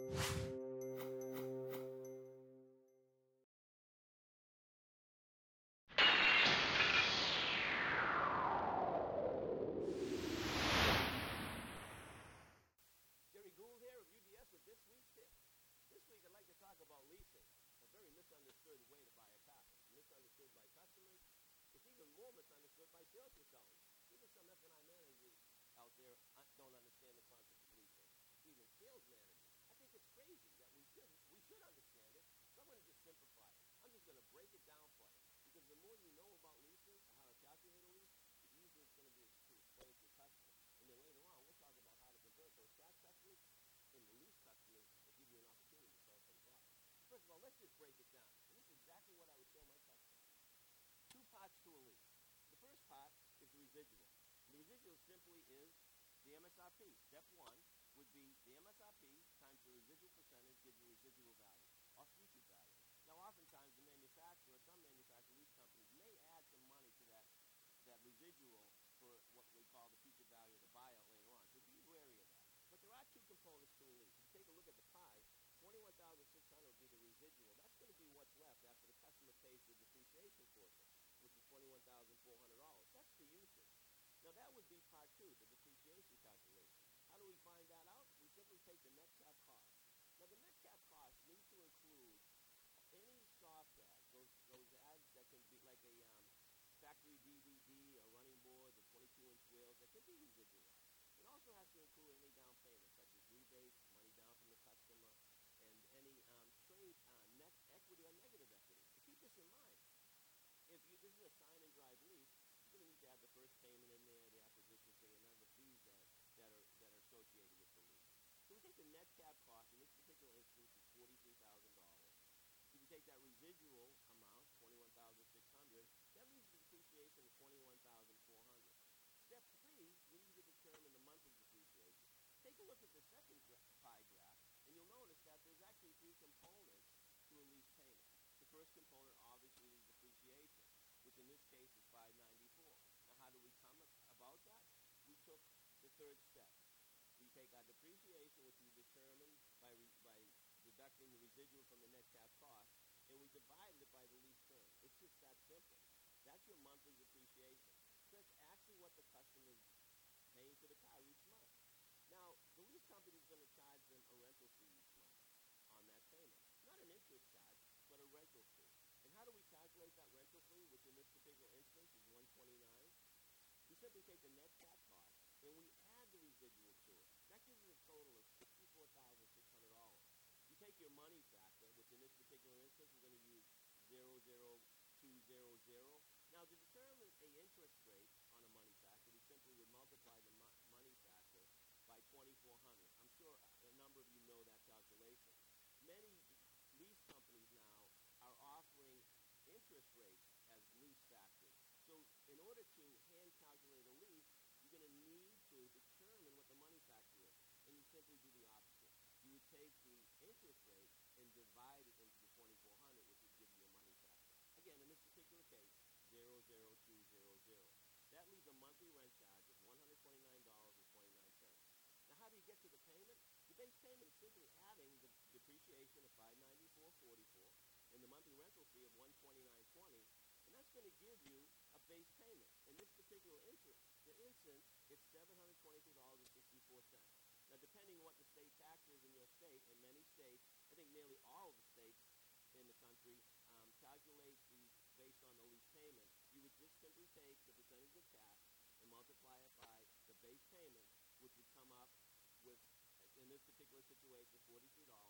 Jerry Gould here of UDS with this week's tip. This week I'd like to talk about leasing, a very misunderstood way to buy a car. It's misunderstood by customers. It's even more misunderstood by sales consultants. Even some F&I managers out there don't understand the concept of leasing. Even sales managers. I think it's crazy that we should understand it. So I'm going to just simplify it. I'm just going to break it down for you. Because the more you know about leasing or how to calculate a lease, the easier it's going to be to explain to your customer. And then later on, we'll talk about how to convert those cash customers into lease customers and give you an opportunity to sell some products. First of all, let's just break it down. And this is exactly what I would tell my customers. Two parts to a lease. The first part is the residual. And the residual simply is the MSRP. Step one would be the MSRP times the residual percentage gives you residual value or future value. Now, oftentimes the manufacturer, some manufacturer lease companies may add some money to that residual for what we call the future value of the buyout later on. So be wary of that. But there are two components to a lease. If you take a look at the pie, $21,600 would be the residual. That's going to be what's left after the customer pays the depreciation portion, which is $21,400. That's the usage. Now that would be part two, the depreciation calculation. How do we find that out? We simply take the net cap cost. Now the net cap cost needs to include any soft ads, those ads that can be like a factory DVD or running boards or 22-inch wheels that can be residualized. It also has to include any down payments, such as rebates, money down from the customer, and any trade net equity or negative equity. So keep this in mind. If this is a sign and drive lease, you're going to need to have the first payment in there, the acquisition fee, and other fees that are associated with the lease. So we take the net cap cost, in this particular instance, is $43,000. If you take that residual amount, $21,600, that leaves the depreciation of $21,400. Step three, we need to determine the monthly depreciation. Take a look at the second pie graph, and you'll notice that there's actually three components to a lease payment. The first component, obviously, is depreciation, which in this case is $594. Now, how do we come about that? We took the third step. We take our depreciation, which we determined by deducting the residual from the net cap cost, and we divided it by the lease term. It's just that simple. That's your monthly depreciation. So that's actually what the customer is paying for the car each month. Now, the lease company is going to charge them a rental fee each month on that payment. Not an interest charge, but a rental fee. And how do we calculate that rental fee, which in this particular instance is $129? We simply take the net cap cost and we add the residual to it. That gives you a total of $64,600. You take your money factor, which in this particular instance we're going to use 00200. Now, to determine an interest rate on a money factor, we simply would multiply the money factor by 2,400. I'm sure a number of you know that calculation. Many lease companies now are offering interest rates as lease factors. So in order to hand calculate a lease, you're going to need to determine what the money factor is. And you simply do the opposite. You would take the interest rate and divide it into the 2,400, which would give you a money factor. Again, in this particular case, 00200. That leaves a monthly rent charge of $129.29. Now, how do you get to the payment? The base payment is simply adding the depreciation of $594.44 and the monthly rental fee of $129.20, and that's going to give you a base payment. In this particular instance, it's $723.64. Now, depending on what the state tax is in your state, in many states, I think nearly all of the states in the country calculate based on the lease payment. You would just simply take the percentage of tax and multiply it by the base payment, which would come up with, in this particular situation, $43.